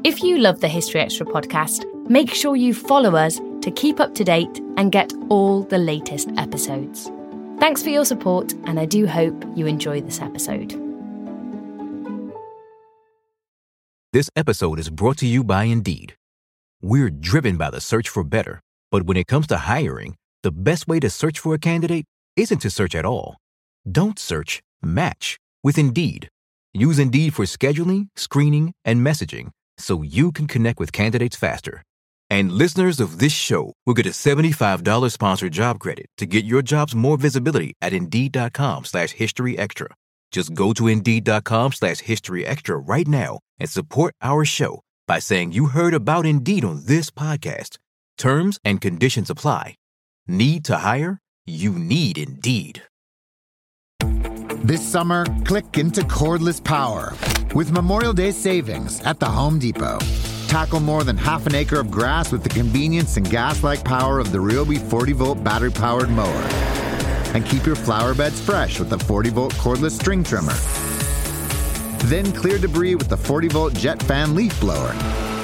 If you love the History Extra podcast, make sure you follow us to keep up to date and get all the latest episodes. Thanks for your support, and I do hope you enjoy this episode. This episode is brought to you by Indeed. We're driven by the search for better, but when it comes to hiring, the best way to search for a candidate isn't to search at all. Don't search, match with Indeed. Use Indeed for scheduling, screening, and messaging so you can connect with candidates faster. And listeners of this show will get a $75 sponsored job credit to get your jobs more visibility at Indeed.com/historyextra. Just go to Indeed.com/historyextra right now and support our show by saying you heard about Indeed on this podcast. Terms and conditions apply. Need to hire? You need Indeed. This summer, click into cordless power with Memorial Day savings at the Home Depot. Tackle more than half an acre of grass with the convenience and gas-like power of the Ryobi 40-volt battery-powered mower. And keep your flower beds fresh with the 40-volt cordless string trimmer. Then clear debris with the 40-volt jet fan leaf blower.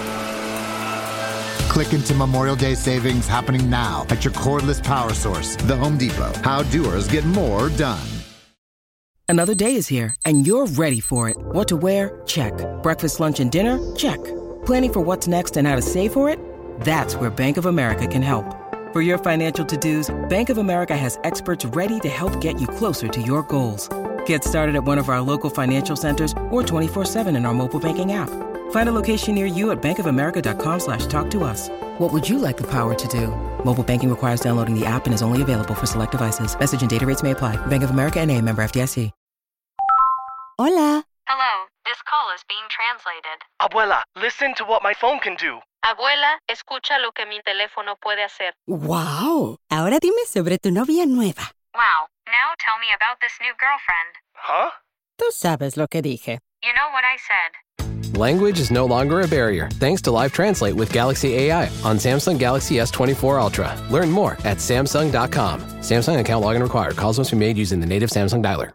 Click into Memorial Day savings happening now at your cordless power source, the Home Depot. How doers get more done. Another day is here, and you're ready for it. What to wear? Check. Breakfast, lunch, and dinner? Check. Planning for what's next and how to save for it? That's where Bank of America can help. For your financial to-dos, Bank of America has experts ready to help get you closer to your goals. Get started at one of our local financial centers or 24/7 in our mobile banking app. Find a location near you at bankofamerica.com/talktous. What would you like the power to do? Mobile banking requires downloading the app and is only available for select devices. Message and data rates may apply. Bank of America N.A., member FDIC. Hola. Hello, this call is being translated. Abuela, listen to what my phone can do. Abuela, escucha lo que mi teléfono puede hacer. Wow. Ahora dime sobre tu novia nueva. Wow, now tell me about this new girlfriend. Huh? Tú sabes lo que dije. You know what I said. Language is no longer a barrier thanks to Live Translate with Galaxy AI on Samsung Galaxy S24 Ultra. Learn more at Samsung.com. Samsung account login required. Calls must be made using the native Samsung dialer.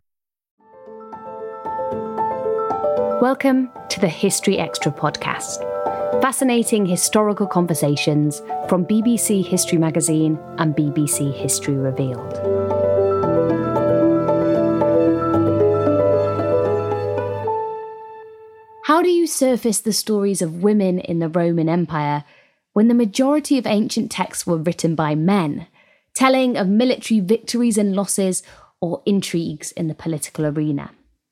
Welcome to the History Extra podcast. Fascinating historical conversations from BBC History Magazine and BBC History Revealed. How do you surface the stories of women in the Roman Empire when the majority of ancient texts were written by men, telling of military victories and losses or intrigues in the political arena?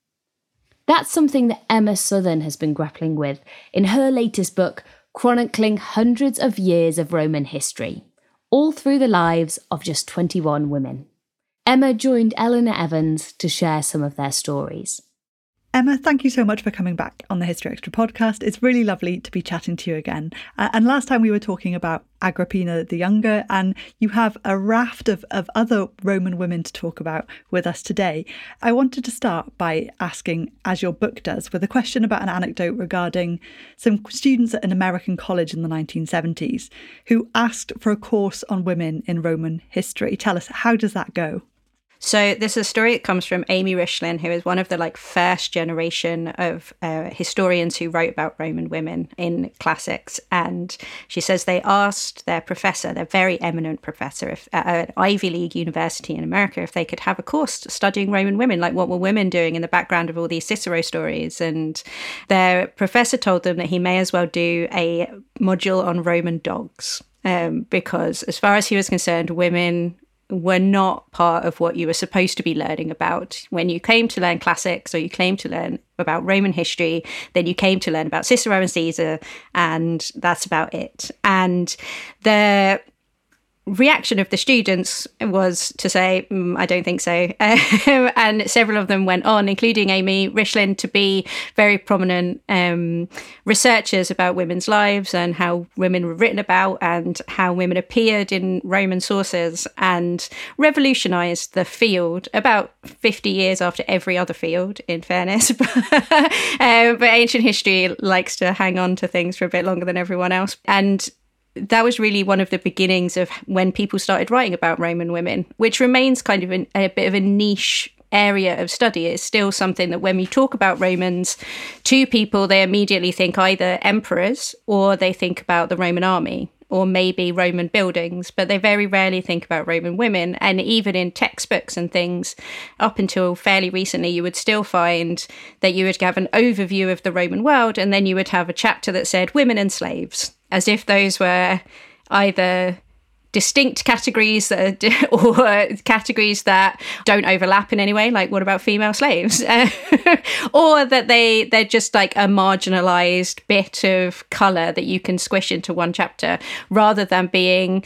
That's something that Emma Southern has been grappling with in her latest book, chronicling hundreds of years of Roman history, all through the lives of just 21 women. Emma joined Eleanor Evans to share some of their stories. Emma, thank you so much for coming back on the History Extra podcast. It's really lovely to be chatting to you again. And last time we were talking about Agrippina the Younger, and you have a raft of other Roman women to talk about with us today. I wanted to start by asking, as your book does, with a question about an anecdote regarding some students at an American college in the 1970s who asked for a course on women in Roman history. Tell us, how does that go? So this is a story that comes from Amy Richlin, who is one of the first generation of historians who wrote about Roman women in classics. And she says they asked their professor, their very eminent professor at an Ivy League university in America, if they could have a course studying Roman women, like what were women doing in the background of all these Cicero stories. And their professor told them that he may as well do a module on Roman dogs, because as far as he was concerned, women were not part of what you were supposed to be learning about. When you came to learn classics or you came to learn about Roman history, then you came to learn about Cicero and Caesar, and that's about it. And the reaction of the students was to say, I don't think so. And several of them went on, including Amy Richlin, to be very prominent researchers about women's lives and how women were written about and how women appeared in Roman sources, and revolutionized the field about 50 years after every other field, in fairness. But ancient history likes to hang on to things for a bit longer than everyone else. And that was really one of the beginnings of when people started writing about Roman women, which remains kind of a bit of a niche area of study. It's still something that when we talk about Romans to people, they immediately think either emperors or they think about the Roman army or maybe Roman buildings, but they very rarely think about Roman women. And even in textbooks and things, up until fairly recently, you would still find that you would have an overview of the Roman world, and then you would have a chapter that said women and slaves, as if those were either distinct categories or categories that don't overlap in any way, like what about female slaves? Or that they're just like a marginalized bit of color that you can squish into one chapter, rather than being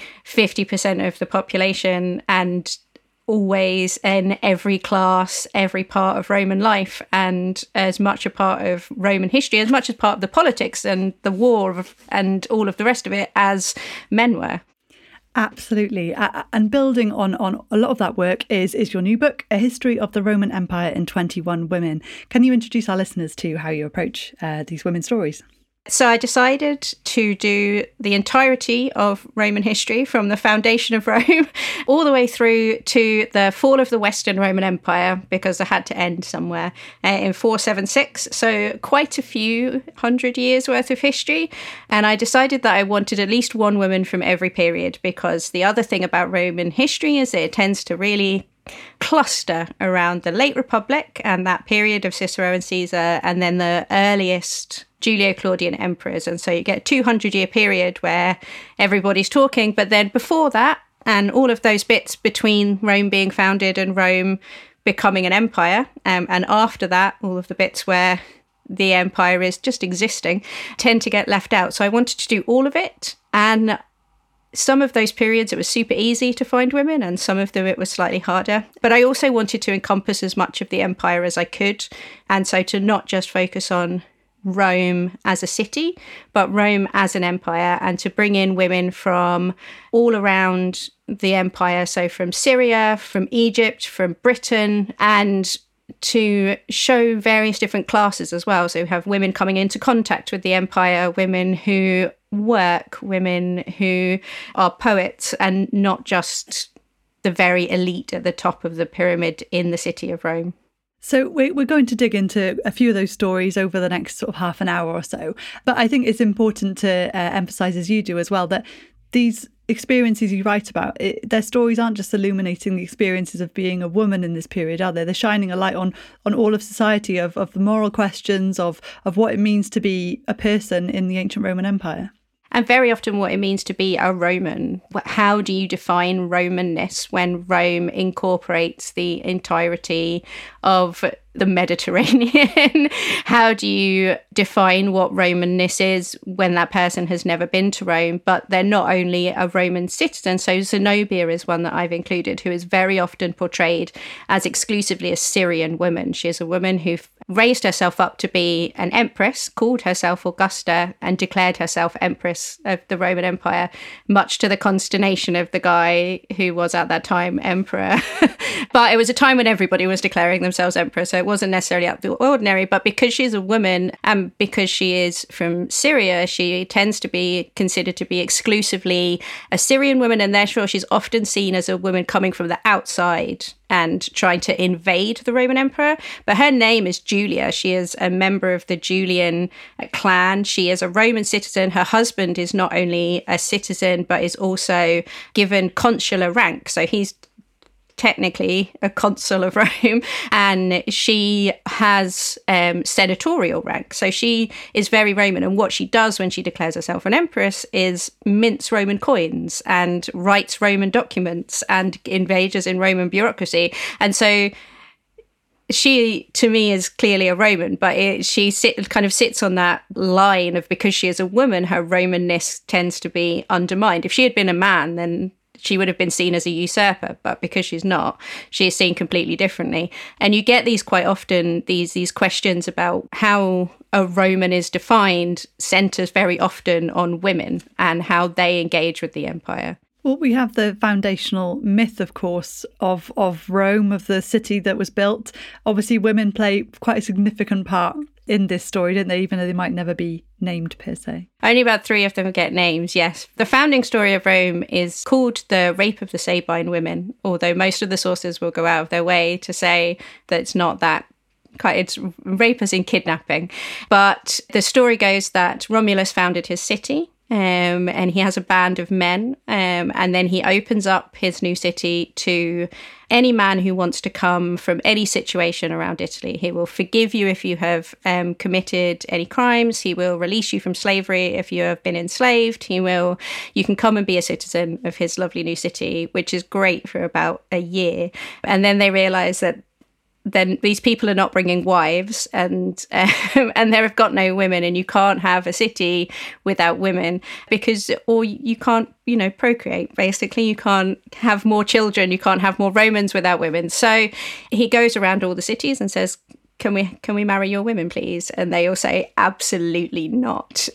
50% of the population and always in every class, every part of Roman life, and as much a part of Roman history, as much as part of the politics and the war and all of the rest of it as men were. Absolutely. And building on a lot of that work is your new book, A History of the Roman Empire in 21 Women. Can you introduce our listeners to how you approach these women's stories? So I decided to do the entirety of Roman history from the foundation of Rome all the way through to the fall of the Western Roman Empire, because I had to end somewhere in 476. So quite a few hundred years worth of history. And I decided that I wanted at least one woman from every period, because the other thing about Roman history is that it tends to really cluster around the late Republic and that period of Cicero and Caesar, and then the earliest Julio-Claudian emperors. And so you get a 200-year period where everybody's talking, but then before that, and all of those bits between Rome being founded and Rome becoming an empire, and after that, all of the bits where the empire is just existing, tend to get left out. So I wanted to do all of it, and some of those periods it was super easy to find women, and some of them it was slightly harder. But I also wanted to encompass as much of the empire as I could, and so to not just focus on Rome as a city, but Rome as an empire, and to bring in women from all around the empire, so from Syria, from Egypt, from Britain, and to show various different classes as well. So we have women coming into contact with the empire, women who work, women who are poets, and not just the very elite at the top of the pyramid in the city of Rome. So we're going to dig into a few of those stories over the next sort of half an hour or so. But I think it's important to emphasise, as you do as well, that these experiences you write about, their stories aren't just illuminating the experiences of being a woman in this period, are they? They're shining a light on all of society, of the moral questions, of what it means to be a person in the ancient Roman Empire. And very often what it means to be a Roman. How do you define Romanness when Rome incorporates the entirety of the Mediterranean? How do you define what Romanness is when that person has never been to Rome, but they're not only a Roman citizen? So Zenobia is one that I've included, who is very often portrayed as exclusively a Syrian woman. She is a woman who raised herself up to be an empress, called herself Augusta, and declared herself empress of the Roman Empire, much to the consternation of the guy who was at that time emperor. But it was a time when everybody was declaring themselves emperor, so it wasn't necessarily out of the ordinary. But because she's a woman and because she is from Syria, she tends to be considered to be exclusively a Syrian woman, and therefore she's often seen as a woman coming from the outside and trying to invade the Roman emperor. But her name is Julia. She is a member of the Julian clan. She is a Roman citizen. Her husband is not only a citizen, but is also given consular rank. So he's technically a consul of Rome, and she has senatorial rank. So she is very Roman. And what she does when she declares herself an empress is mints Roman coins and writes Roman documents and engages in Roman bureaucracy. And so she, to me, is clearly a Roman, but she kind of sits on that line of, because she is a woman, her Romanness tends to be undermined. If she had been a man, then she would have been seen as a usurper, but because she's not, she is seen completely differently. And you get these quite often, these questions about how a Roman is defined centres very often on women and how they engage with the empire. Well, we have the foundational myth, of course, of Rome, of the city that was built. Obviously, women play quite a significant part in this story, don't they? Even though they might never be named per se. Only about 3 of them get names, yes. The founding story of Rome is called the Rape of the Sabine Women, although most of the sources will go out of their way to say that it's not that. It's rape as in kidnapping. But the story goes that Romulus founded his city, and he has a band of men, and then he opens up his new city to any man who wants to come from any situation around Italy. He will forgive you if you have committed any crimes. He will release you from slavery if you have been enslaved. You can come and be a citizen of his lovely new city, which is great for about a year. And then they realize that then these people are not bringing wives, and they've got no women, and you can't have a city without women or you can't, procreate. Basically, you can't have more children, you can't have more Romans without women. So he goes around all the cities and says, Can we marry your women, please? And they all say, absolutely not.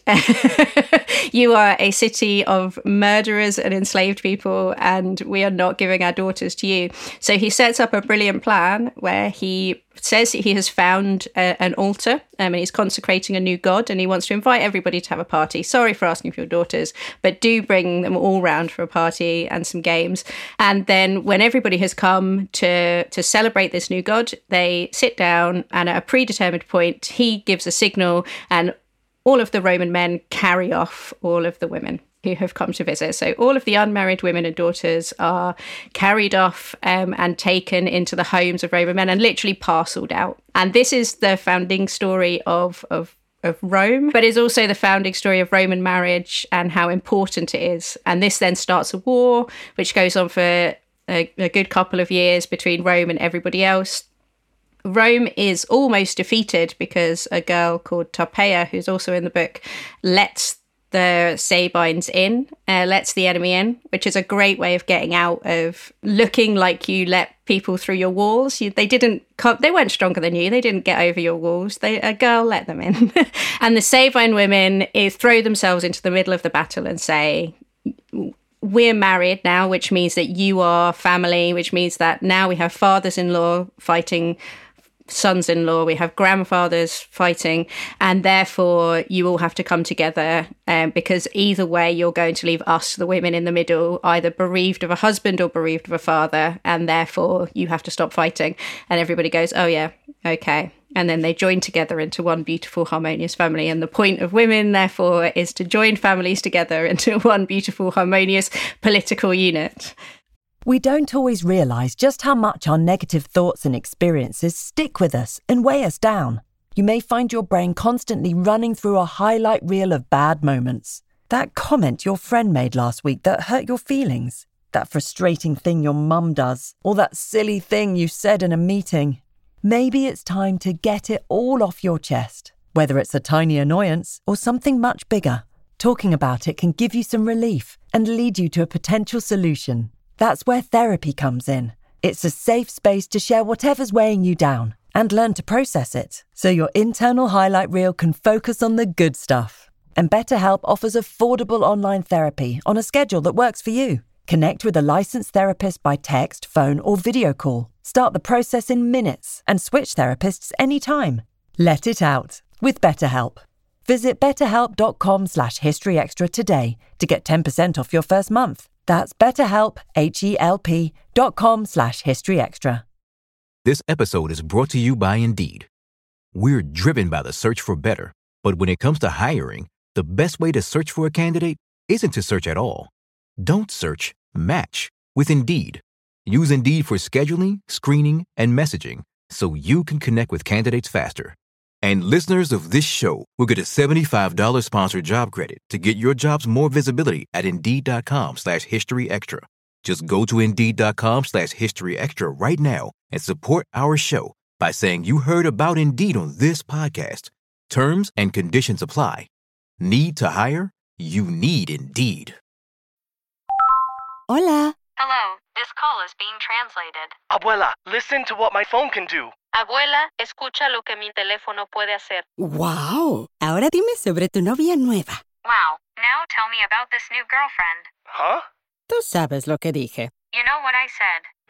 You are a city of murderers and enslaved people, and we are not giving our daughters to you. So he sets up a brilliant plan where he says he has found an altar, and he's consecrating a new god, and he wants to invite everybody to have a party. Sorry for asking for your daughters, but do bring them all round for a party and some games. And then when everybody has come to celebrate this new god, they sit down, and at a predetermined point, he gives a signal, and all of the Roman men carry off all of the women who have come to visit. So all of the unmarried women and daughters are carried off and taken into the homes of Roman men and literally parceled out. And this is the founding story of Rome, but is also the founding story of Roman marriage and how important it is. And this then starts a war, which goes on for a good couple of years between Rome and everybody else. Rome is almost defeated because a girl called Tarpeia, who's also in the book, lets the Sabines in, lets the enemy in, which is a great way of getting out of looking like you let people through your walls. They weren't stronger than you. They didn't get over your walls. A girl let them in. And the Sabine women throw themselves into the middle of the battle and say, we're married now, which means that you are family, which means that now we have fathers-in-law fighting sons-in-law, we have grandfathers fighting, and therefore you all have to come together because either way you're going to leave us, the women in the middle, either bereaved of a husband or bereaved of a father, and therefore you have to stop fighting. And everybody goes, oh yeah, okay. And then they join together into one beautiful, harmonious family. And the point of women, therefore, is to join families together into one beautiful, harmonious political unit. We don't always realise just how much our negative thoughts and experiences stick with us and weigh us down. You may find your brain constantly running through a highlight reel of bad moments. That comment your friend made last week that hurt your feelings. That frustrating thing your mum does. Or that silly thing you said in a meeting. Maybe it's time to get it all off your chest. Whether it's a tiny annoyance or something much bigger. Talking about it can give you some relief and lead you to a potential solution. That's where therapy comes in. It's a safe space to share whatever's weighing you down and learn to process it, so your internal highlight reel can focus on the good stuff. And BetterHelp offers affordable online therapy on a schedule that works for you. Connect with a licensed therapist by text, phone, or video call. Start the process in minutes and switch therapists anytime. Let it out with BetterHelp. Visit betterhelp.com/historyextra today to get 10% off your first month. That's BetterHelp, HELP.com/historyextra. This episode is brought to you by Indeed. We're driven by the search for better, but when it comes to hiring, the best way to search for a candidate isn't to search at all. Don't search, match with Indeed. Use Indeed for scheduling, screening, and messaging so you can connect with candidates faster. And listeners of this show will get a $75 sponsored job credit to get your jobs more visibility at Indeed.com/historyextra. Just go to Indeed.com/historyextra right now and support our show by saying you heard about Indeed on this podcast. Terms and conditions apply. Need to hire? You need Indeed. Hola. Hello, this call is being translated. Abuela, listen to what my phone can do. Abuela, escucha lo que mi teléfono puede hacer. ¡Wow! Ahora dime sobre tu novia nueva. Wow, now tell me about this new girlfriend. Huh? Tú sabes lo que dije. You know what I said.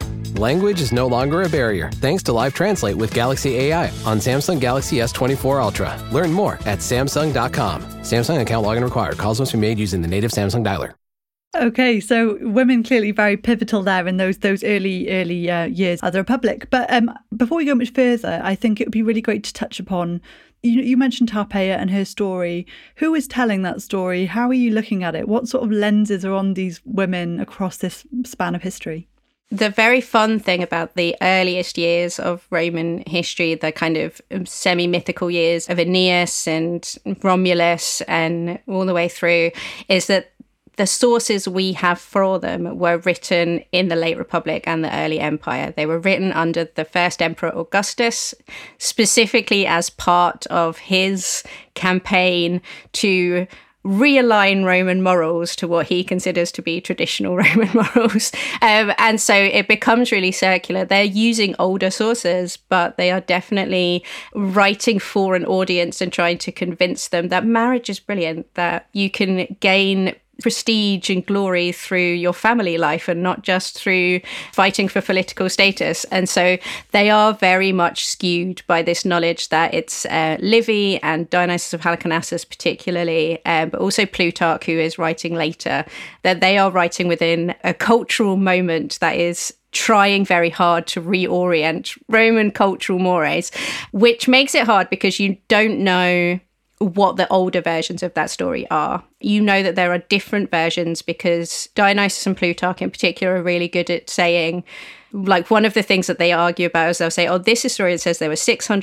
language is no longer a barrier thanks to Live Translate with Galaxy AI on Samsung Galaxy S24 Ultra. Learn more at Samsung.com. Samsung account login required. Calls must be made using the native Samsung dialer. Okay, so women clearly very pivotal there in those early years of the Republic. But before we go much further, I think it would be really great to touch upon, you mentioned Tarpeia and her story. Who is telling that story? How are you looking at it? What sort of lenses are on these women across this span of history? The very fun thing about the earliest years of Roman history, the kind of semi-mythical years of Aeneas and Romulus and all the way through, is that the sources we have for them were written in the late Republic and the early Empire. They were written under the first Emperor Augustus, specifically as part of his campaign to realign Roman morals to what he considers to be traditional Roman morals. And so it becomes really circular. They're using older sources, but they are definitely writing for an audience and trying to convince them that marriage is brilliant, that you can gain prestige and glory through your family life and not just through fighting for political status. And so they are very much skewed by this knowledge that it's Livy and Dionysius of Halicarnassus particularly, but also Plutarch, who is writing later, that they are writing within a cultural moment that is trying very hard to reorient Roman cultural mores, which makes it hard because you don't know what the older versions of that story are. You know that there are different versions because Dionysius and Plutarch in particular are really good at saying, like, one of the things that they argue about is they'll say, oh, this historian says there were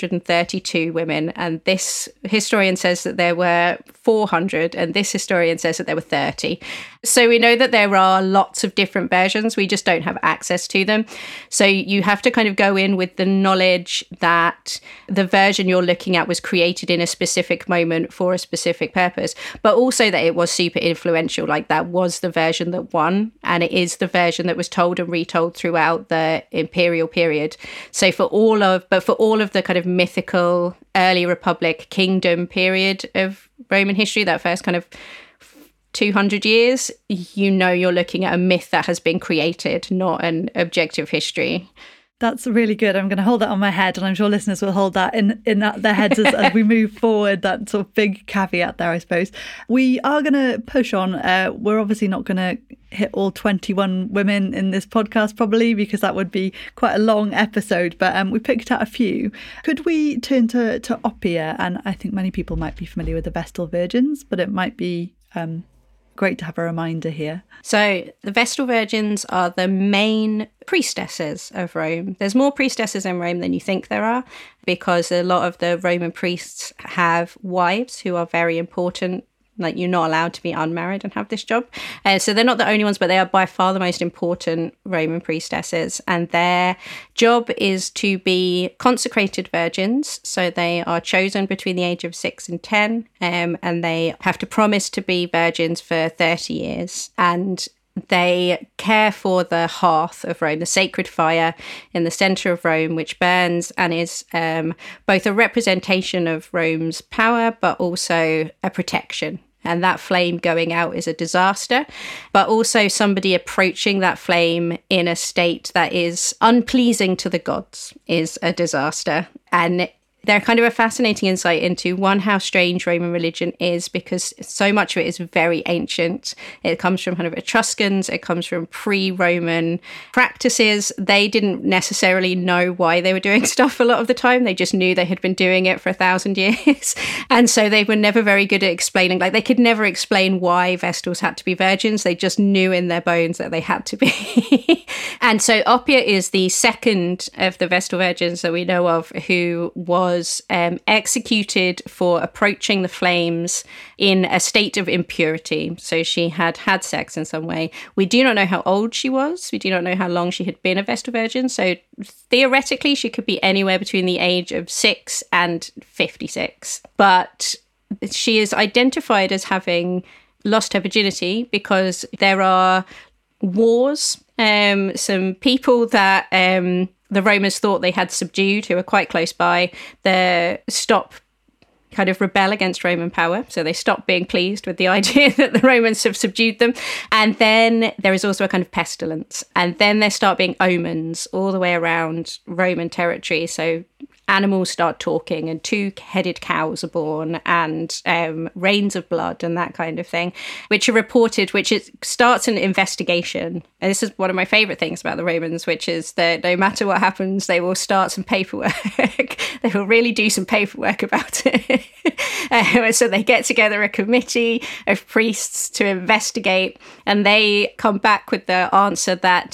632 women, and this historian says that there were 400, and this historian says that there were 30. So we know that there are lots of different versions. We just don't have access to them. So you have to kind of go in with the knowledge that the version you're looking at was created in a specific moment for a specific purpose, but also that it was super influential. Like, that was the version that won, and it is the version that was told and retold throughout the imperial period. So for all of the kind of mythical early Republic kingdom period of Roman history, that first kind of 200 years, you know, you're looking at a myth that has been created, not an objective history. That's really good. I'm going to hold that on my head, and I'm sure listeners will hold that in their heads as we move forward. That sort of big caveat there, I suppose. We are going to push on. We're obviously not going to hit all 21 women in this podcast, probably, because that would be quite a long episode. But we picked out a few. Could we turn to Oppia? And I think many people might be familiar with the Vestal Virgins, but it might be great to have a reminder here. So the Vestal Virgins are the main priestesses of Rome. There's more priestesses in Rome than you think there are, because a lot of the Roman priests have wives who are very important. Like, you're not allowed to be unmarried and have this job. So they're not the only ones, but they are by far the most important Roman priestesses. And their job is to be consecrated virgins. So they are chosen between the age of 6 and 10. And they have to promise to be virgins for 30 years. And they care for the hearth of Rome, the sacred fire in the centre of Rome, which burns and is both a representation of Rome's power, but also a protection. And that flame going out is a disaster, but also somebody approaching that flame in a state that is unpleasing to the gods is a disaster. And they're kind of a fascinating insight into, one, how strange Roman religion is, because so much of it is very ancient. It comes from kind of Etruscans, it comes from pre-Roman practices. They didn't necessarily know why they were doing stuff a lot of the time. They just knew they had been doing it for 1,000 years. And so they were never very good at explaining, like, they could never explain why Vestals had to be virgins. They just knew in their bones that they had to be. And so Oppia is the second of the Vestal Virgins that we know of who was executed for approaching the flames in a state of impurity. So she had had sex in some way. We do not know how old she was. We do not know how long she had been a Vestal Virgin. So theoretically, she could be anywhere between the age of 6 and 56. But she is identified as having lost her virginity because there are wars, some people that the Romans thought they had subdued, who are quite close by, they stop kind of rebel against Roman power. So they stop being pleased with the idea that the Romans have subdued them. And then there is also a kind of pestilence. And then there start being omens all the way around Roman territory. So animals start talking and two-headed cows are born and rains of blood and that kind of thing, which are reported, which starts an investigation. And this is one of my favourite things about the Romans, which is that no matter what happens, they will start some paperwork. They will really do some paperwork about it. So they get together a committee of priests to investigate, and they come back with the answer that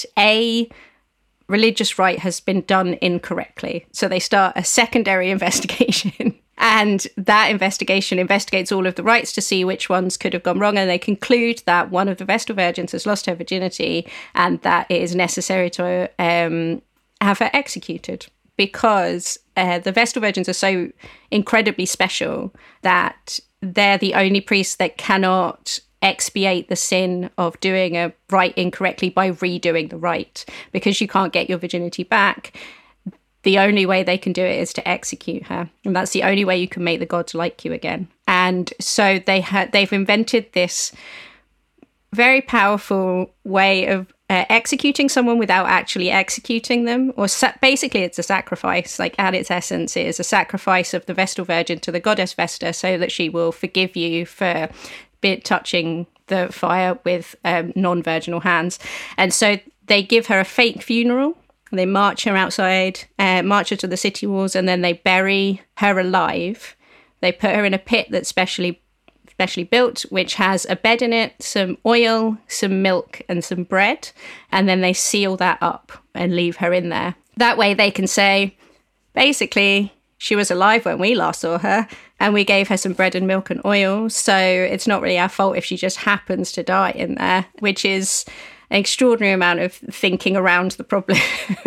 religious rite has been done incorrectly. So they start a secondary investigation. And that investigation investigates all of the rites to see which ones could have gone wrong. And they conclude that one of the Vestal Virgins has lost her virginity and that it is necessary to have her executed, because the Vestal Virgins are so incredibly special that they're the only priests that cannot expiate the sin of doing a rite incorrectly by redoing the rite. Because you can't get your virginity back, the only way they can do it is to execute her, and that's the only way you can make the gods like you again. And so they've invented this very powerful way of executing someone without actually executing them, or basically it's a sacrifice. Like, at its essence, it is a sacrifice of the Vestal Virgin to the goddess Vesta, so that she will forgive you for touching the fire with non-virginal hands. And so they give her a fake funeral. They march her outside, march her to the city walls, and then they bury her alive. They put her in a pit that's specially built, which has a bed in it, some oil, some milk, and some bread. And then they seal that up and leave her in there. That way they can say, basically, she was alive when we last saw her, and we gave her some bread and milk and oil. So it's not really our fault if she just happens to die in there, which is an extraordinary amount of thinking around the problem,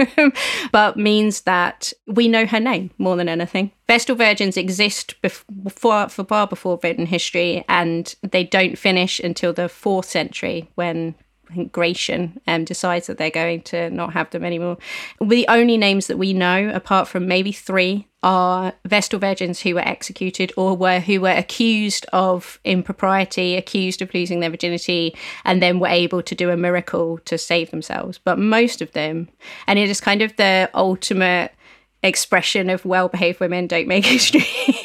but means that we know her name more than anything. Vestal Virgins exist far before written history, and they don't finish until the 4th century, when I think Gratian decides that they're going to not have them anymore. The only names that we know, apart from maybe 3, are Vestal Virgins who were executed or who were accused of impropriety, accused of losing their virginity, and then were able to do a miracle to save themselves. But most of them, and it is kind of the ultimate expression of well-behaved women don't make history.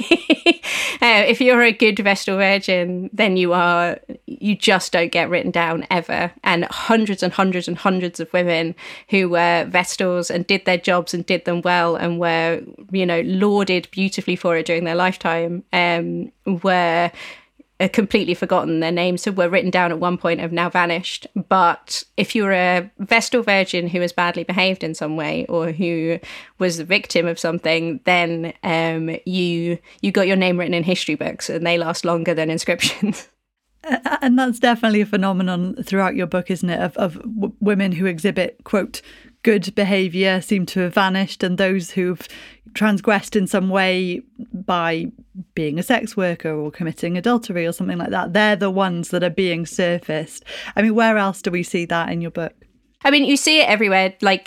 If you're a good Vestal Virgin, then you just don't get written down ever. And hundreds and hundreds and hundreds of women who were Vestals and did their jobs and did them well and were, lauded beautifully for it during their lifetime, were completely forgotten. Their names were written down at one point, have now vanished. But if you're a Vestal Virgin who was badly behaved in some way, or who was the victim of something, then you got your name written in history books, and they last longer than inscriptions. And that's definitely a phenomenon throughout your book, isn't it? Of women who exhibit, quote, good behaviour seem to have vanished, and those who've transgressed in some way by being a sex worker or committing adultery or something like that, they're the ones that are being surfaced. I mean, where else do we see that in your book? I mean, you see it everywhere. Like,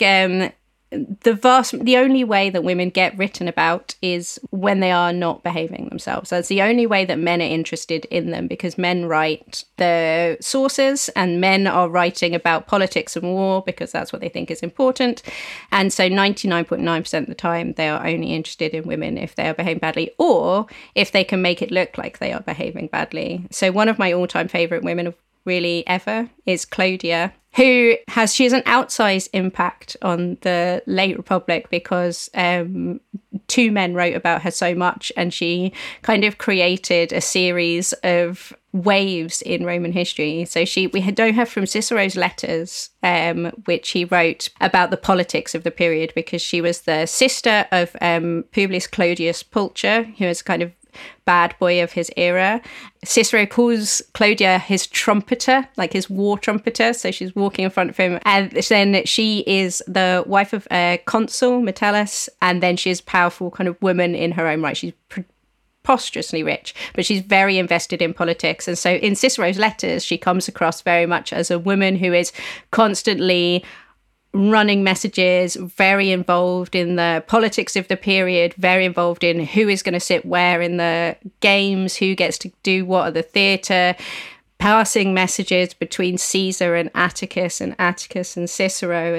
the only way that women get written about is when they are not behaving themselves. That's the only way that men are interested in them, because men write the sources, and men are writing about politics and war because that's what they think is important. And so 99.9% of the time, they are only interested in women if they are behaving badly, or if they can make it look like they are behaving badly. So one of my all-time favourite women really ever is Clodia, she has an outsized impact on the late Republic because 2 men wrote about her so much, and she kind of created a series of waves in Roman history. So we know her from Cicero's letters, which he wrote about the politics of the period, because she was the sister of Publius Clodius Pulcher, who was kind of bad boy of his era. Cicero calls Clodia his trumpeter, like his war trumpeter. So she's walking in front of him. And then she is the wife of a consul, Metellus. And then she's a powerful kind of woman in her own right. She's preposterously rich, but she's very invested in politics. And so in Cicero's letters, she comes across very much as a woman who is constantly running messages, very involved in the politics of the period, very involved in who is going to sit where in the games, who gets to do what at the theatre, passing messages between Caesar and Atticus and Cicero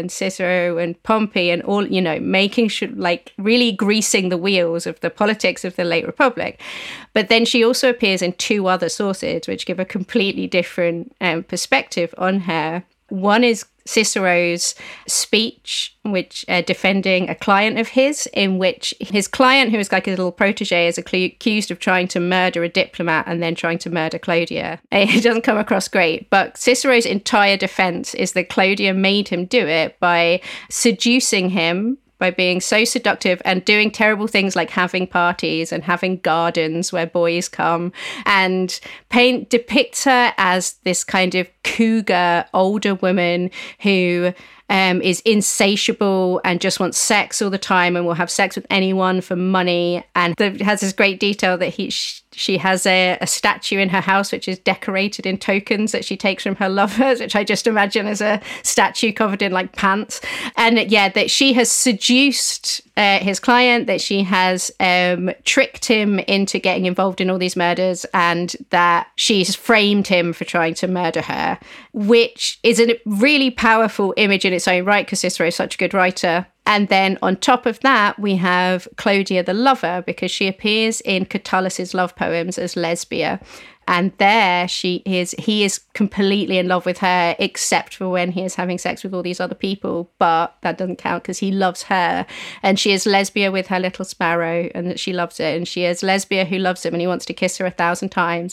and Pompey, and all, you know, making sure, like, really greasing the wheels of the politics of the late Republic. But then she also appears in two other sources which give a completely different perspective on her. One is Cicero's speech, which defending a client of his, in which his client, who is like a little protege, is accused of trying to murder a diplomat and then trying to murder Clodia. It doesn't come across great, but Cicero's entire defense is that Clodia made him do it by seducing him, by being so seductive and doing terrible things like having parties and having gardens where boys come, and depicts her as this kind of cougar older woman who is insatiable and just wants sex all the time and will have sex with anyone for money. And has this great detail that she has a statue in her house which is decorated in tokens that she takes from her lovers, which I just imagine as a statue covered in like pants. And yeah, that she has seduced his client, that she has tricked him into getting involved in all these murders, and that she's framed him for trying to murder her, which is a really powerful image in its own right because Cicero is such a good writer. And then on top of that, we have Clodia the lover, because she appears in Catullus's love poems as Lesbia. And there he is completely in love with her, except for when he is having sex with all these other people. But that doesn't count because he loves her. And she is Lesbia with her little sparrow, and that she loves it. And she is Lesbia who loves him and he wants to kiss her 1,000 times.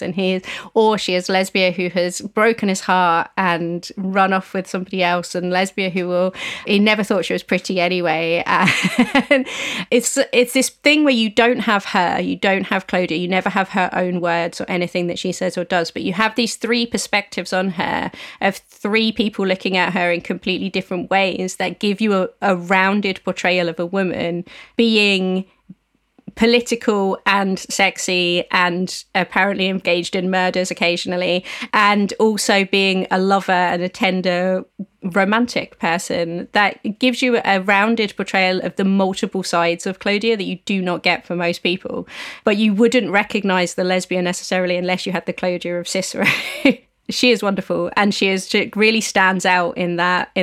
Or she is Lesbia who has broken his heart and run off with somebody else. And Lesbia he never thought she was pretty anyway. And it's this thing where you don't have her, you don't have Clodia, you never have her own words or anything that she says or does, but you have these three perspectives on her of three people looking at her in completely different ways that give you a rounded portrayal of a woman being political and sexy and apparently engaged in murders occasionally, and also being a lover and a tender romantic person. That gives you a rounded portrayal of the multiple sides of Clodia that you do not get for most people. But you wouldn't recognize the lesbian necessarily unless you had the Clodia of Cicero. She is wonderful, and she really stands out in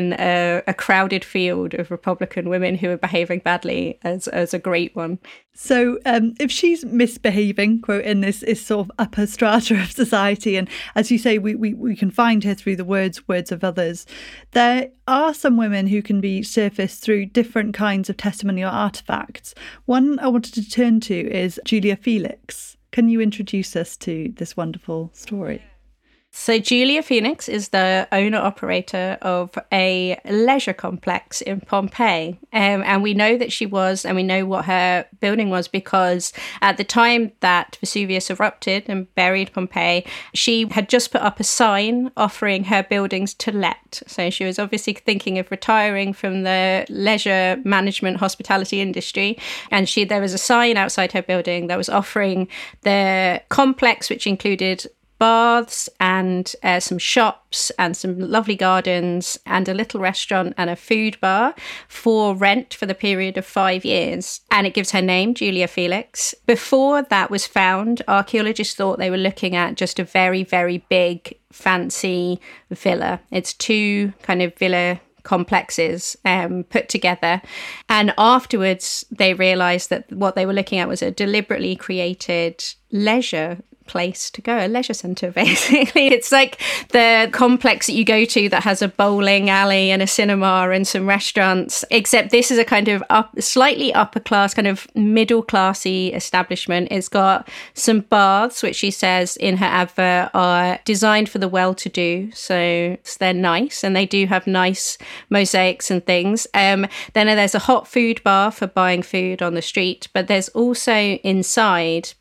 a crowded field of Republican women who are behaving badly as a great one. So if she's misbehaving, quote, in this sort of upper strata of society, and as you say, we can find her through the words of others, there are some women who can be surfaced through different kinds of testimonial artefacts. One I wanted to turn to is Julia Felix. Can you introduce us to this wonderful story? So Julia Felix is the owner-operator of a leisure complex in Pompeii. And we know that she was, and we know what her building was, because at the time that Vesuvius erupted and buried Pompeii, she had just put up a sign offering her buildings to let. So she was obviously thinking of retiring from the leisure management hospitality industry. And there was a sign outside her building that was offering the complex, which included baths and some shops and some lovely gardens and a little restaurant and a food bar for rent for the period of 5 years. And it gives her name, Julia Felix. Before that was found, archaeologists thought they were looking at just a very, very big, fancy villa. It's two kind of villa complexes put together. And afterwards, they realised that what they were looking at was a deliberately created leisure place to go, a leisure centre basically. It's like the complex that you go to that has a bowling alley and a cinema and some restaurants, except this is a kind of slightly upper class, kind of middle classy establishment. It's got some baths, which she says in her advert are designed for the well-to-do, so they're nice and they do have nice mosaics and things. Then there's a hot food bar for buying food on the street, but there's also inside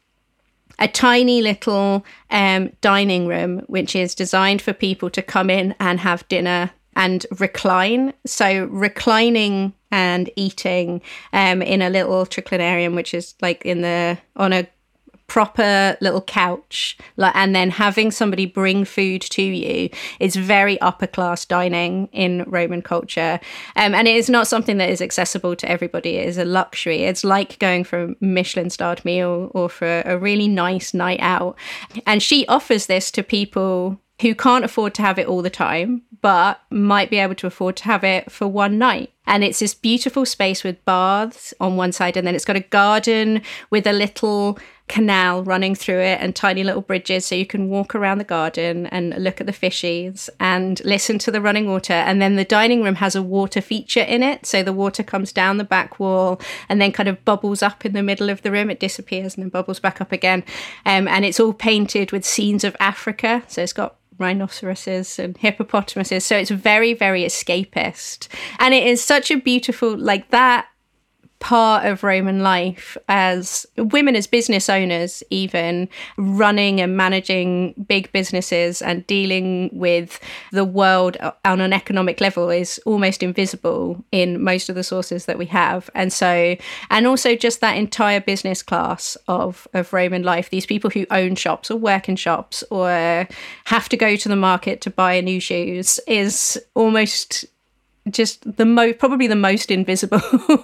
a tiny little dining room, which is designed for people to come in and have dinner and recline. So reclining and eating in a little triclinarium, which is like on a proper little couch, and then having somebody bring food to you is very upper class dining in Roman culture. And it is not something that is accessible to everybody. It is a luxury. It's like going for a Michelin-starred meal or for a really nice night out. And she offers this to people who can't afford to have it all the time, but might be able to afford to have it for one night. And it's this beautiful space with baths on one side, and then it's got a garden with a little canal running through it and tiny little bridges, so you can walk around the garden and look at the fishies and listen to the running water. And then the dining room has a water feature in it, so the water comes down the back wall and then kind of bubbles up in the middle of the room. It disappears and then bubbles back up again. And it's all painted with scenes of Africa, so it's got rhinoceroses and hippopotamuses, so it's very, very escapist. And it is such a beautiful, like, that part of Roman life as women as business owners, even running and managing big businesses and dealing with the world on an economic level is almost invisible in most of the sources that we have. And also just that entire business class of Roman life, these people who own shops or work in shops or have to go to the market to buy new shoes, is almost just probably the most invisible.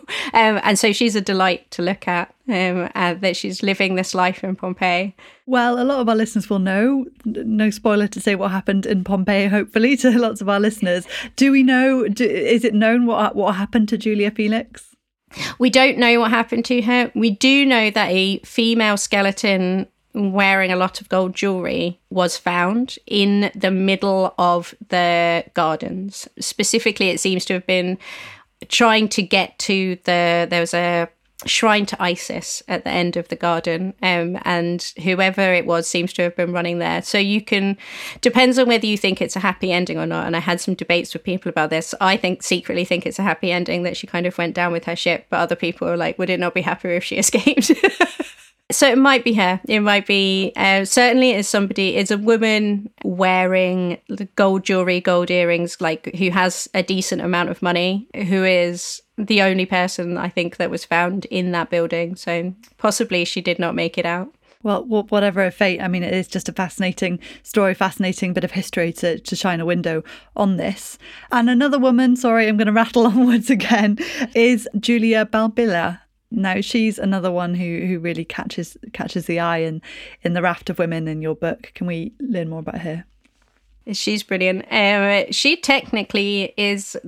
And so she's a delight to look at, that she's living this life in Pompeii. Well, a lot of our listeners will know, no spoiler to say what happened in Pompeii, hopefully, to lots of our listeners. Do we know, is it known what happened to Julia Felix? We don't know what happened to her. We do know that a female skeleton wearing a lot of gold jewelry was found in the middle of the gardens. Specifically, it seems to have been trying to get to there was a shrine to Isis at the end of the garden, and whoever it was seems to have been running there. So depends on whether you think it's a happy ending or not. And I had some debates with people about this. I secretly think it's a happy ending, that she kind of went down with her ship, but other people are like, would it not be happier if she escaped? So it might be her. It might be, certainly it's a woman wearing gold jewelry, gold earrings, like, who has a decent amount of money, who is the only person I think that was found in that building. So possibly she did not make it out. Well, whatever her fate, I mean, it is just a fascinating story, fascinating bit of history to shine a window on this. And another woman, sorry, I'm going to rattle onwards again, is Julia Balbilla. Now, she's another one who really catches the eye in the raft of women in your book. Can we learn more about her? She's brilliant. She technically is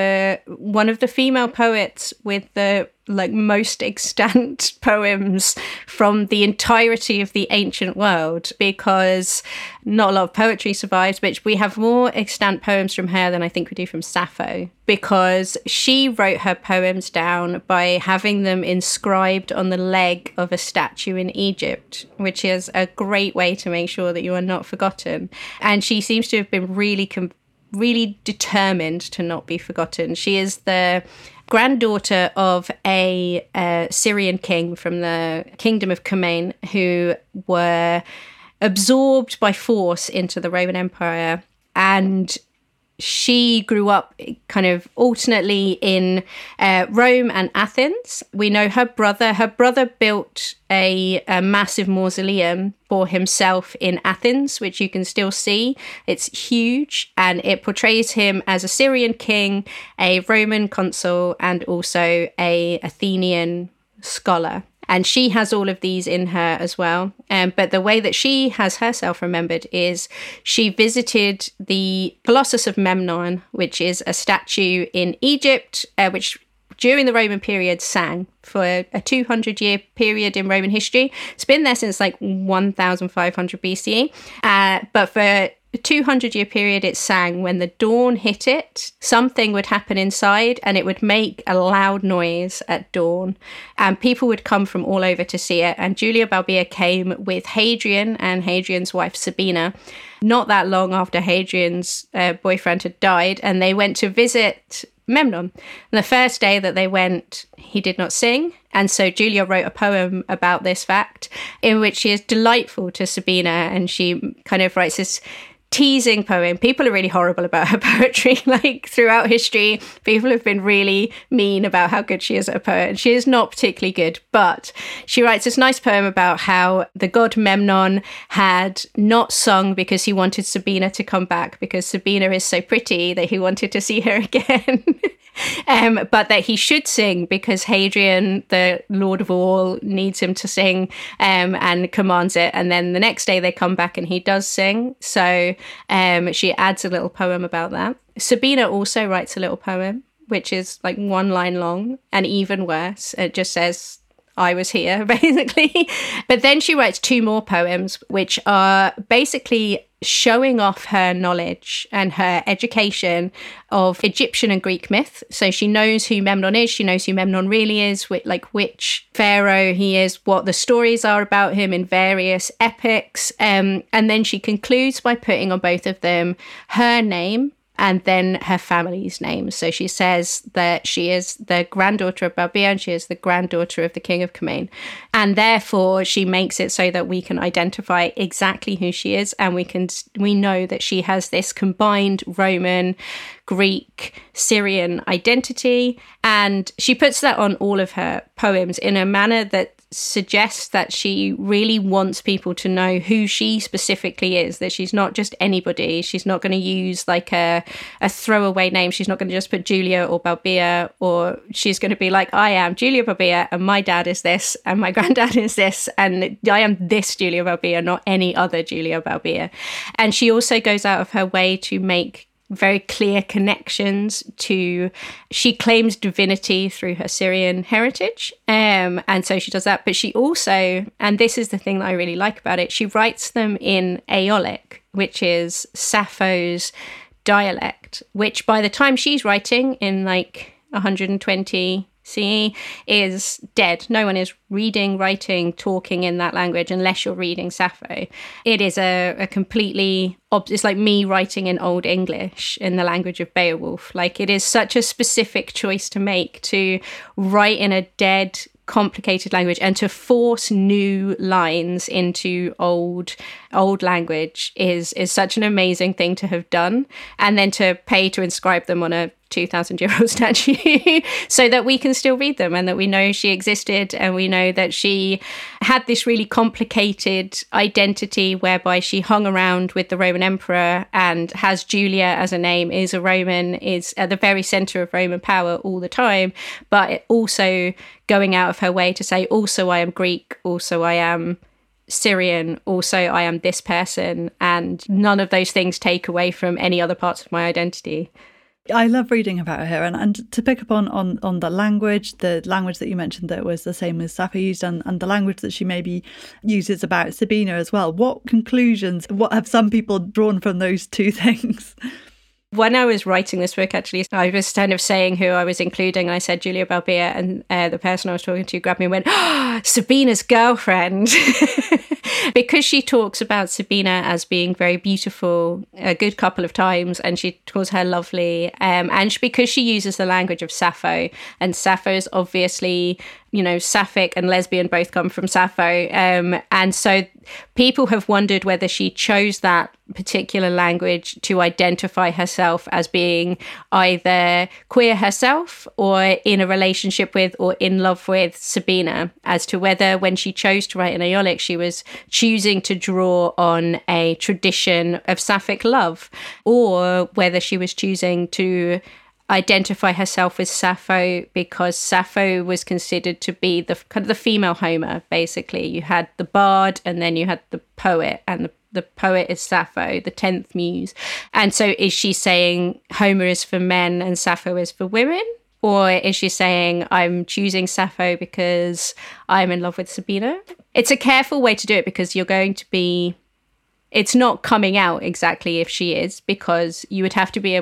one of the female poets with the most extant poems from the entirety of the ancient world, because not a lot of poetry survives, but we have more extant poems from her than I think we do from Sappho, because she wrote her poems down by having them inscribed on the leg of a statue in Egypt, which is a great way to make sure that you are not forgotten. And she seems to have been really determined to not be forgotten. She is the granddaughter of a Syrian king from the kingdom of Khomeini, who were absorbed by force into the Roman Empire, and she grew up kind of alternately in Rome and Athens. We know her brother built a massive mausoleum for himself in Athens, which you can still see. It's huge, and it portrays him as a Syrian king, a Roman consul, and also a Athenian scholar. And she has all of these in her as well. But the way that she has herself remembered is she visited the Colossus of Memnon, which is a statue in Egypt, which during the Roman period sang for a 200-year period in Roman history. It's been there since 1500 BCE. But for a 200-year period, it sang. When the dawn hit it, something would happen inside and it would make a loud noise at dawn. And people would come from all over to see it. And Julia Balbilla came with Hadrian and Hadrian's wife Sabina, not that long after Hadrian's boyfriend had died. And they went to visit Memnon. And the first day that they went, he did not sing. And so Julia wrote a poem about this fact, in which she is delightful to Sabina. And she kind of writes this teasing poem. People are really horrible about her poetry. Like throughout history, people have been really mean about how good she is at a poet. She is not particularly good, but she writes this nice poem about how the god Memnon had not sung because he wanted Sabina to come back, because Sabina is so pretty that he wanted to see her again. But that he should sing because Hadrian, the Lord of all, needs him to sing and commands it. And then the next day they come back and he does sing. So she adds a little poem about that. Sabina also writes a little poem, which is like one line long and even worse. It just says, I was here, basically. But then she writes 2 more poems, which are basically showing off her knowledge and her education of Egyptian and Greek myth. So she knows who Memnon is. She knows who Memnon really is, which pharaoh he is, what the stories are about him in various epics. And then she concludes by putting on both of them her name and then her family's name. So she says that she is the granddaughter of Balbia and she is the granddaughter of the king of Cumain. And therefore she makes it so that we can identify exactly who she is, and we know that she has this combined Roman, Greek, Syrian identity. And she puts that on all of her poems in a manner that suggests that she really wants people to know who she specifically is, that she's not just anybody. She's not going to use like a throwaway name. She's not going to just put Julia or Balbia, or she's going to be like, I am Julia Balbia and my dad is this and my granddad is this and I am this Julia Balbia, not any other Julia Balbia. And she also goes out of her way to make very clear connections to, she claims divinity through her Syrian heritage. And so she does that. But she also, and this is the thing that I really like about it, she writes them in Aeolic, which is Sappho's dialect, which by the time she's writing in like 120 CE is dead. No one is reading, writing, talking in that language unless you're reading Sappho. It is a completely, it's like me writing in Old English in the language of Beowulf. Like, it is such a specific choice to make, to write in a dead, complicated language and to force new lines into old language is such an amazing thing to have done, and then to pay to inscribe them on a 2,000-year-old statue so that we can still read them and that we know she existed and we know that she had this really complicated identity whereby she hung around with the Roman emperor and has Julia as a name, is a Roman, is at the very center of Roman power all the time, but also going out of her way to say, also I am Greek, also I am Syrian, also I am this person, and none of those things take away from any other parts of my identity. I love reading about her, and to pick up on the language that you mentioned that was the same as Sappho used, and the language that she maybe uses about Sabina as well. What conclusions, what have some people drawn from those 2 things? When I was writing this book, actually, I was kind of saying who I was including. I said Julia Balbia, and the person I was talking to grabbed me and went, oh, Sabina's girlfriend. Because she talks about Sabina as being very beautiful a good couple of times, and she calls her lovely. Because she uses the language of Sappho, and Sappho is obviously, Sapphic and lesbian both come from Sappho. And so people have wondered whether she chose that particular language to identify herself as being either queer herself or in a relationship with or in love with Sabina, as to whether when she chose to write in Aeolic, she was choosing to draw on a tradition of Sapphic love, or whether she was choosing to identify herself as Sappho because Sappho was considered to be the kind of the female Homer. Basically, you had the bard and then you had the poet, and the poet is Sappho, the 10th muse. And so is she saying Homer is for men and Sappho is for women? Or is she saying I'm choosing Sappho because I'm in love with Sabina? It's a careful way to do it, because you're going to be, it's not coming out exactly if she is, because you'd have to be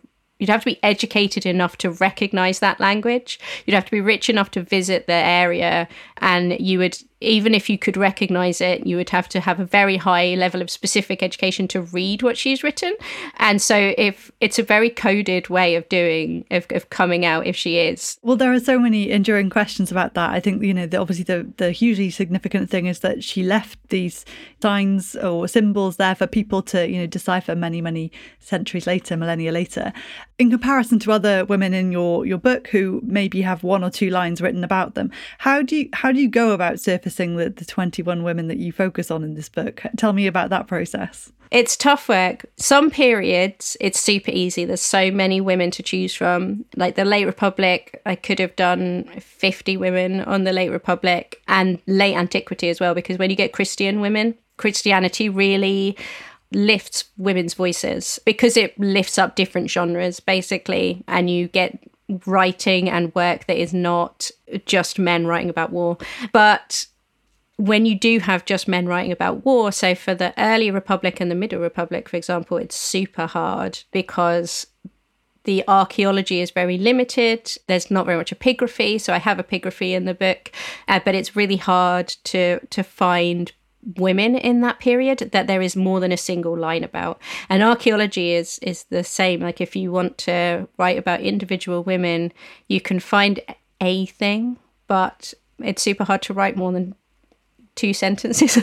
educated enough to recognize that language. You'd have to be rich enough to visit the area, and you would even if you could recognize it, you would have to have a very high level of specific education to read what she's written. And so if it's a very coded way of doing, of coming out if she is. Well, there are so many enduring questions about that. I think, obviously the hugely significant thing is that she left these signs or symbols there for people to, decipher many, many centuries later, millennia later. In comparison to other women in your book who maybe have one or two lines written about them, how do you go about surfacing the 21 women that you focus on in this book? Tell me about that process. It's tough work. Some periods, it's super easy. There's so many women to choose from. Like the Late Republic, I could have done 50 women on the Late Republic, and late antiquity as well, because when you get Christian women, Christianity really lifts women's voices because it lifts up different genres, basically, and you get writing and work that is not just men writing about war. But when you do have just men writing about war, so for the early Republic and the Middle Republic, for example, it's super hard because the archaeology is very limited. There's not very much epigraphy. So I have epigraphy in the book, but it's really hard to find women in that period that there is more than a single line about. And archaeology is the same. Like if you want to write about individual women, you can find a thing, but it's super hard to write more than 2 sentences.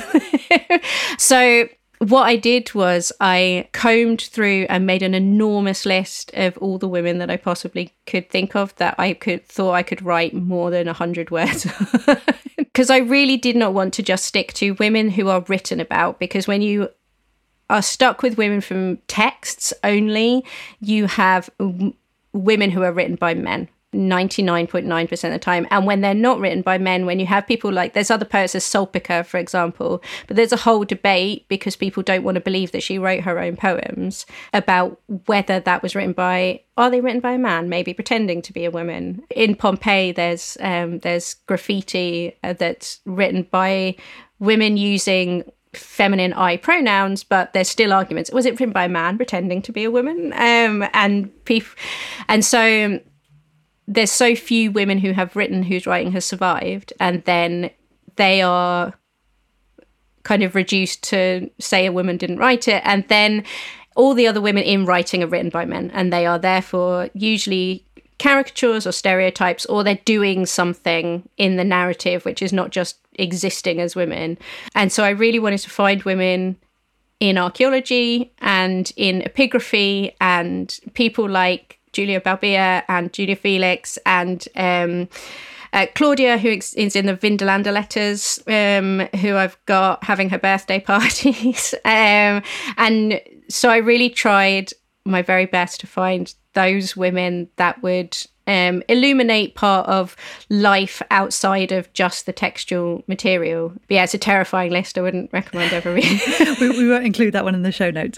So what I did was I combed through and made an enormous list of all the women that I possibly could think of that I thought I could write more than 100 words. Because I really did not want to just stick to women who are written about, because when you are stuck with women from texts only, you have women who are written by men 99.9% of the time. And when they're not written by men, when you have people like, there's other poets, as Sulpica, for example, but there's a whole debate because people don't want to believe that she wrote her own poems about whether that was written by, are they written by a man, maybe pretending to be a woman. In Pompeii, there's graffiti that's written by women using feminine I pronouns, but there's still arguments. Was it written by a man pretending to be a woman? And so there's so few women who have written whose writing has survived, and then they are kind of reduced to say a woman didn't write it, and then all the other women in writing are written by men, and they are therefore usually caricatures or stereotypes, or they're doing something in the narrative which is not just existing as women. And so I really wanted to find women in archaeology and in epigraphy, and people like Julia Balbia and Julia Felix and Claudia, who is in the Vindolanda letters, who I've got having her birthday parties. And so I really tried my very best to find those women that would illuminate part of life outside of just the textual material. But yeah, it's a terrifying list. I wouldn't recommend ever reading. we won't include that one in the show notes.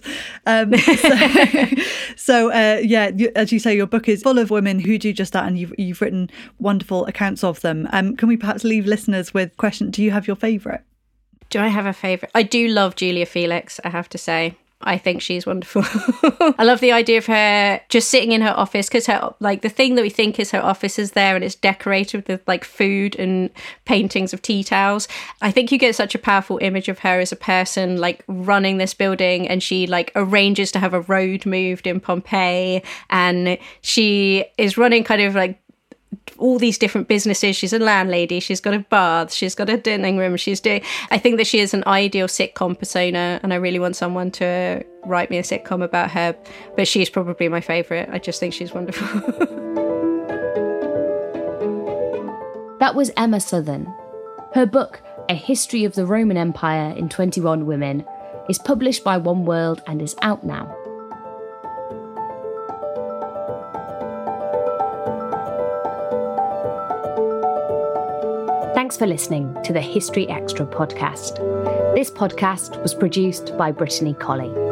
So as you say, your book is full of women who do just that, and you've written wonderful accounts of them. Can we perhaps leave listeners with a question? Do you have your favourite? Do I have a favourite? I do love Julia Felix, I have to say. I think she's wonderful. I love the idea of her just sitting in her office, because her, like, the thing that we think is her office is there and it's decorated with like food and paintings of tea towels. I think you get such a powerful image of her as a person like running this building, and she like arranges to have a road moved in Pompeii, and she is running kind of like all these different businesses. She's a landlady, she's got a bath, she's got a dining room, I think that she is an ideal sitcom persona, and I really want someone to write me a sitcom about her, but she's probably my favourite. I just think she's wonderful. That was Emma Southern. Her book, A History of the Roman Empire in 21 Women, is published by One World and is out now. Thanks for listening to the History Extra podcast. This podcast was produced by Brittany Colley.